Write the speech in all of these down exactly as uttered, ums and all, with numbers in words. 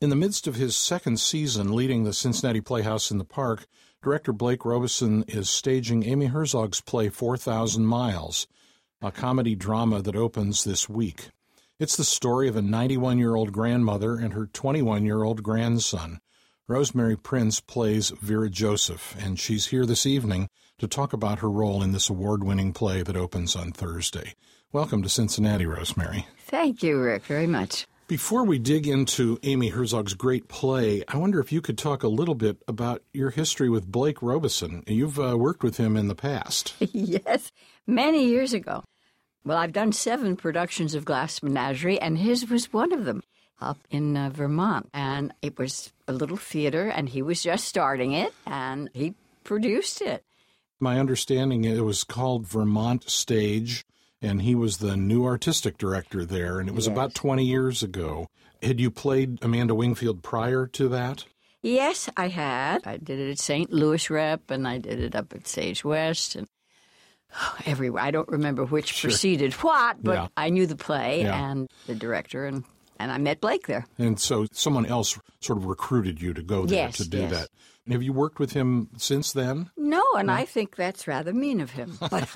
In the midst of his second season leading the Cincinnati Playhouse in the Park, director Blake Robeson is staging Amy Herzog's play four thousand miles, a comedy drama that opens this week. It's the story of a ninety-one-year-old grandmother and her twenty-one-year-old grandson. Rosemary Prince plays Vera Joseph, and she's here this evening to talk about her role in this award-winning play that opens on Thursday. Welcome to Cincinnati, Rosemary. Thank you, Rick, very much. Before we dig into Amy Herzog's great play, I wonder if you could talk a little bit about your history with Blake Robeson. You've uh, worked with him in the past. Yes, many years ago. Well, I've done seven productions of Glass Menagerie, and his was one of them up in uh, Vermont. And it was a little theater, and he was just starting it, and he produced it. My understanding, it was called Vermont Stage, and he was the new artistic director there, and it was yes. about twenty years ago. Had you played Amanda Wingfield prior to that? Yes, I had. I did it at Saint Louis Rep, and I did it up at Sage West, and oh, everywhere. I don't remember which sure. preceded what, but yeah. I knew the play yeah. and the director, and, and I met Blake there. And so someone else sort of recruited you to go there yes, to do yes. that. Have you worked with him since then? No, and no? I think that's rather mean of him. But,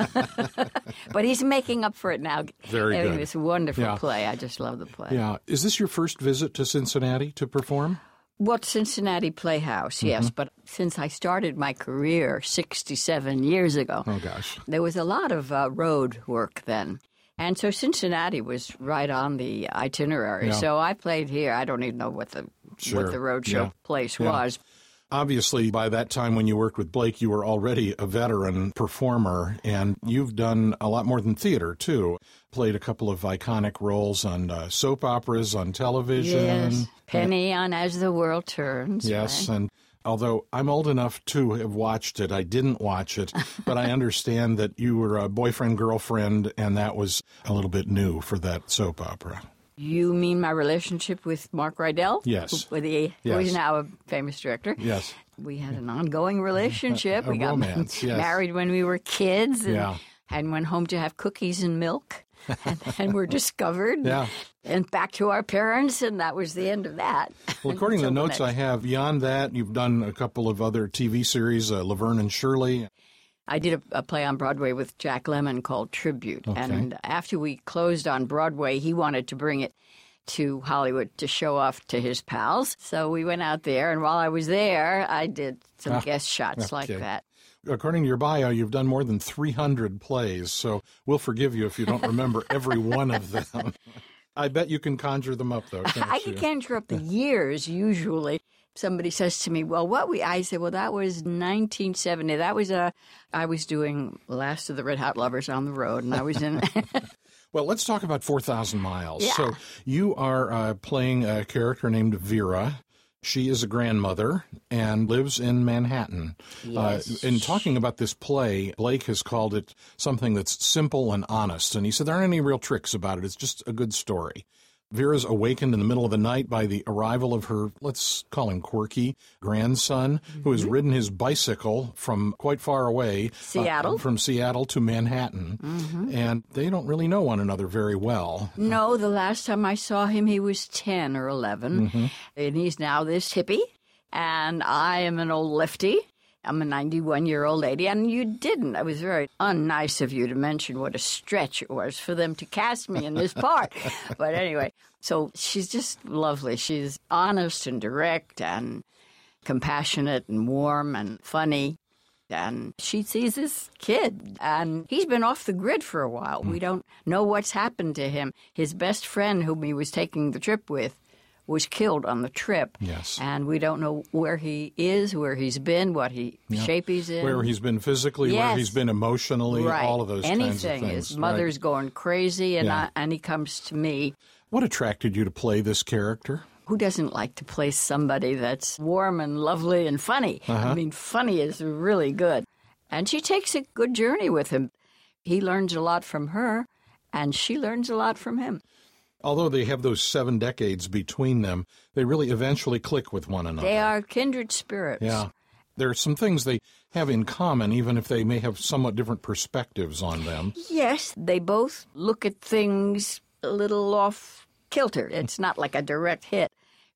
but he's making up for it now. Very I mean, good. It's a wonderful yeah. play. I just love the play. Yeah. Is this your first visit to Cincinnati to perform? Well, Cincinnati Playhouse, yes. Mm-hmm. But since I started my career sixty-seven years ago, oh gosh, there was a lot of uh, road work then. And so Cincinnati was right on the itinerary. Yeah. So I played here. I don't even know what the sure. what the roadshow yeah. place yeah. was. Obviously, by that time when you worked with Blake, you were already a veteran performer, and you've done a lot more than theater, too. Played a couple of iconic roles on uh, soap operas on television. Yes, Penny on As the World Turns. Yes, right? and although I'm old enough to have watched it, I didn't watch it, but I understand that you were a boyfriend-girlfriend, and that was a little bit new for that soap opera. You mean my relationship with Mark Rydell? Yes. Who, the, yes. who is now a famous director. Yes. We had an ongoing relationship. a, a we got romance, yes. married when we were kids and, yeah. and went home to have cookies and milk. And then were discovered yeah. and back to our parents, and that was the end of that. Well, according to the notes I have, beyond that, you've done a couple of other T V series, uh, Laverne and Shirley. I did a, a play on Broadway with Jack Lemmon called Tribute. Okay. And after we closed on Broadway, he wanted to bring it to Hollywood to show off to his pals. So we went out there, and while I was there, I did some ah, guest shots okay. like that. According to your bio, you've done more than three hundred plays, so we'll forgive you if you don't remember every one of them. I bet you can conjure them up, though, can't I you? can conjure up the years, usually. Somebody says to me, well, what we, I say, well, that was nineteen seventy. That was a, I was doing Last of the Red Hot Lovers on the Road, and I was in... Well, let's talk about four thousand miles. Yeah. So you are uh, playing a character named Vera. She is a grandmother and lives in Manhattan. Yes. Uh, in talking about this play, Blake has called it something that's simple and honest. And he said there aren't any real tricks about it. It's just a good story. Vera's awakened in the middle of the night by the arrival of her, let's call him quirky, grandson, mm-hmm. who has ridden his bicycle from quite far away. Seattle. Uh, from Seattle to Manhattan. Mm-hmm. And they don't really know one another very well. No, the last time I saw him, he was ten or eleven. Mm-hmm. And he's now this hippie. And I am an old lefty. I'm a ninety-one-year-old lady, and you didn't. It was very unnice of you to mention what a stretch it was for them to cast me in this part. But anyway, so she's just lovely. She's honest and direct and compassionate and warm and funny. And she sees this kid, and he's been off the grid for a while. Mm. We don't know what's happened to him. His best friend, whom he was taking the trip with, was killed on the trip. Yes. And we don't know where he is, where he's been, what he yeah. shape he's in. Where he's been physically, yes. where he's been emotionally, right. all of those Anything. kinds of things. His mother's right. going crazy, and, yeah. I, and he comes to me. What attracted you to play this character? Who doesn't like to play somebody that's warm and lovely and funny? Uh-huh. I mean, funny is really good. And she takes a good journey with him. He learns a lot from her, and she learns a lot from him. Although they have those seven decades between them, they really eventually click with one another. They are kindred spirits. Yeah. There are some things they have in common, even if they may have somewhat different perspectives on them. Yes, they both look at things a little off kilter. It's not like a direct hit.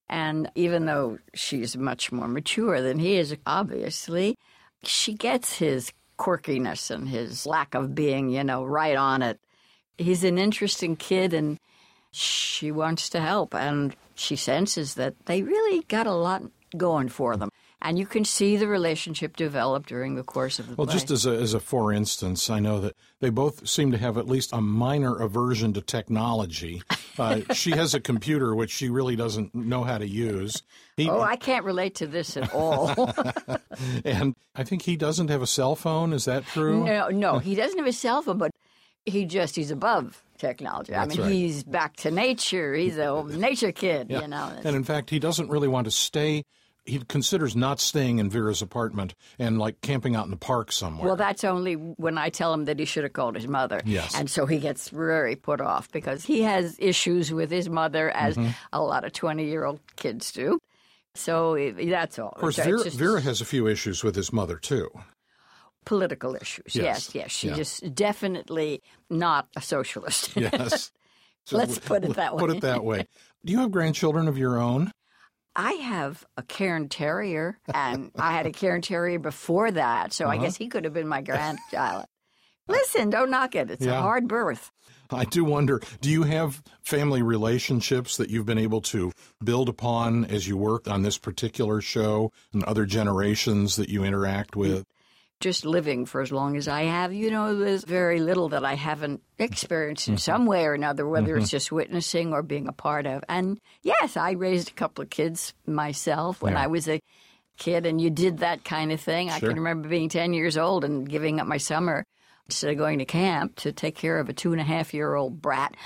And even though she's much more mature than he is, obviously, she gets his quirkiness and his lack of being, you know, right on it. He's an interesting kid, and she wants to help. And she senses that they really got a lot going for them. And you can see the relationship develop during the course of the well, play. Well, just as a, as a for instance, I know that they both seem to have at least a minor aversion to technology. Uh, she has a computer which she really doesn't know how to use. He, oh, I can't relate to this at all. And I think he doesn't have a cell phone. Is that true? No, no, he doesn't have a cell phone, but he just, he's above technology. That's I mean, right. He's back to nature. He's a nature kid, yeah. you know. And in fact, he doesn't really want to stay. He considers not staying in Vera's apartment and, like, camping out in the park somewhere. Well, that's only when I tell him that he should have called his mother. Yes. And so he gets very put off because he has issues with his mother, as mm-hmm. a lot of twenty-year-old kids do. So that's all. Of course, Vera, just, Vera has a few issues with his mother, too. Political issues, yes, yes. yes. She's yeah. just definitely not a socialist. Yes. So Let's put it that way. Put it that way. Do you have grandchildren of your own? I have a Cairn Terrier, and I had a Cairn Terrier before that, so uh-huh. I guess he could have been my grandchild. Listen, don't knock it. It's yeah. a hard birth. I do wonder, do you have family relationships that you've been able to build upon as you work on this particular show and other generations that you interact with? Just living for as long as I have, you know, there's very little that I haven't experienced in some way or another, whether mm-hmm. it's just witnessing or being a part of. And yes, I raised a couple of kids myself when yeah. I was a kid, and you did that kind of thing. Sure. I can remember being ten years old and giving up my summer instead of going to camp to take care of a two and a half year old brat,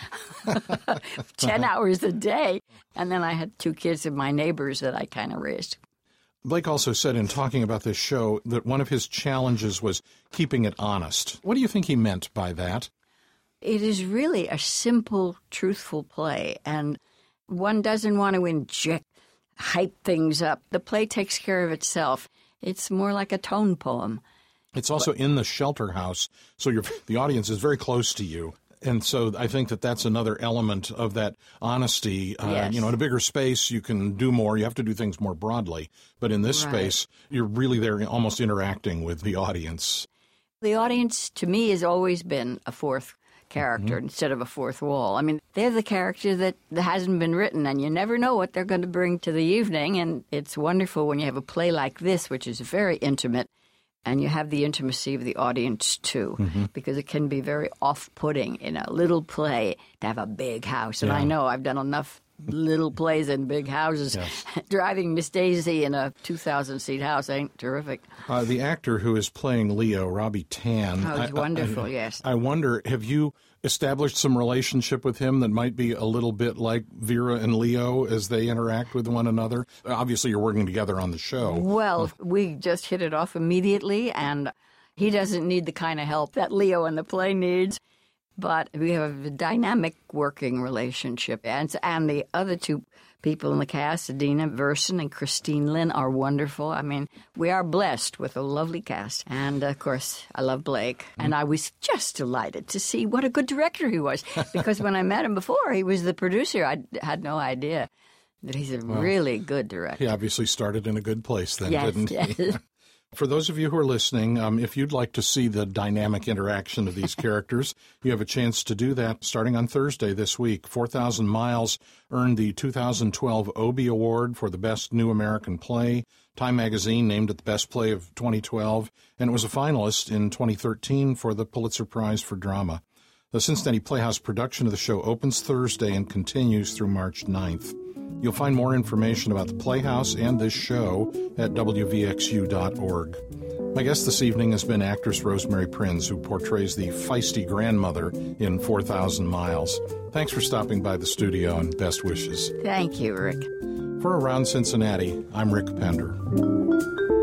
ten hours a day. And then I had two kids of my neighbors that I kind of raised. Blake also said in talking about this show that one of his challenges was keeping it honest. What do you think he meant by that? It is really a simple, truthful play, and one doesn't want to inject, hype things up. The play takes care of itself. It's more like a tone poem. It's also in the shelter house, so you're, the audience is very close to you. And so I think that that's another element of that honesty. Uh, yes. You know, in a bigger space, you can do more. You have to do things more broadly. But in this right. space, you're really there almost interacting with the audience. The audience, to me, has always been a fourth character mm-hmm. instead of a fourth wall. I mean, they're the character that hasn't been written, and you never know what they're going to bring to the evening. And it's wonderful when you have a play like this, which is very intimate, and you have the intimacy of the audience, too, mm-hmm. because it can be very off-putting in a little play to have a big house. And yeah. I know I've done enough little plays in big houses. Yes. Driving Miss Daisy in a two thousand seat house ain't terrific. Uh, the actor who is playing Leo, Robbie Tan. Oh, he's I, wonderful, I, yes. I wonder, have you established some relationship with him that might be a little bit like Vera and Leo as they interact with one another? Obviously, you're working together on the show. Well, we just hit it off immediately, and he doesn't need the kind of help that Leo in the play needs. But we have a dynamic working relationship. And, and the other two people in the cast, Adina Verson and Christine Lynn, are wonderful. I mean, we are blessed with a lovely cast. And, of course, I love Blake. Mm-hmm. And I was just delighted to see what a good director he was. Because when I met him before, he was the producer. I had no idea that he's a well, really good director. He obviously started in a good place then, yes, didn't yes. he? For those of you who are listening, um, if you'd like to see the dynamic interaction of these characters, you have a chance to do that starting on Thursday this week. four thousand Miles earned the two thousand twelve Obie Award for the Best New American Play. Time Magazine named it the Best Play of twenty twelve, and it was a finalist in twenty thirteen for the Pulitzer Prize for Drama. The Cincinnati Playhouse production of the show opens Thursday and continues through March ninth. You'll find more information about the Playhouse and this show at W V X U dot org. My guest this evening has been actress Rosemary Prinz, who portrays the feisty grandmother in four thousand Miles. Thanks for stopping by the studio, and best wishes. Thank you, Rick. For Around Cincinnati, I'm Rick Pender.